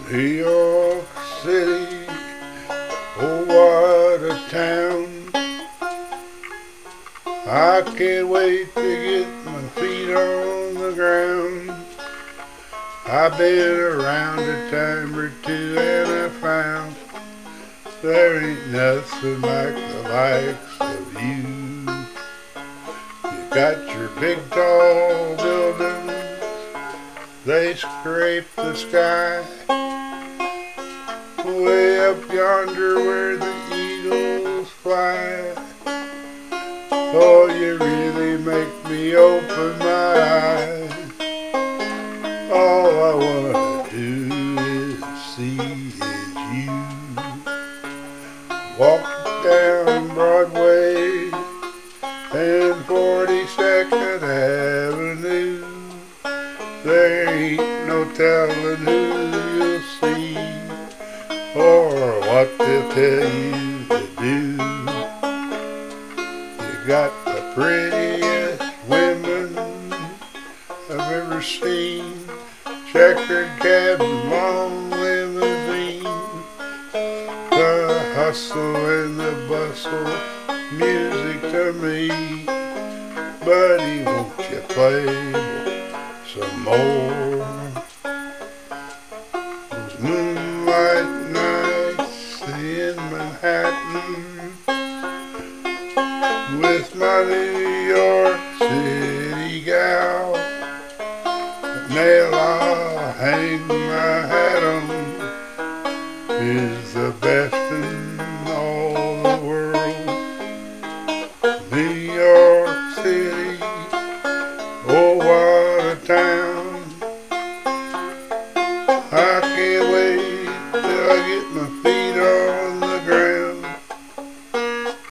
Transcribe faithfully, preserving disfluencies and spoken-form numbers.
New York City, oh what a town. I can't wait to get my feet on the ground. I've been around a time or two and I found there ain't nothing like the likes of you. You got your big tall buildings, they scrape the sky. Way up yonder where the eagles fly. Oh, you really make me open my eyes. All I wanna do is see is you. Walk down Broadway and forty-second Avenue. There ain't no telling who you'll see or what they'll tell you to do. You got the prettiest women I've ever seen. Checkered cabs and long limousines. The hustle and the bustle, music to me. Buddy, won't you play some more? Those moonlight nights in Manhattan with my New York City gal. The nail I'll hang my hat on is the best in all the world. New York City, oh what a town.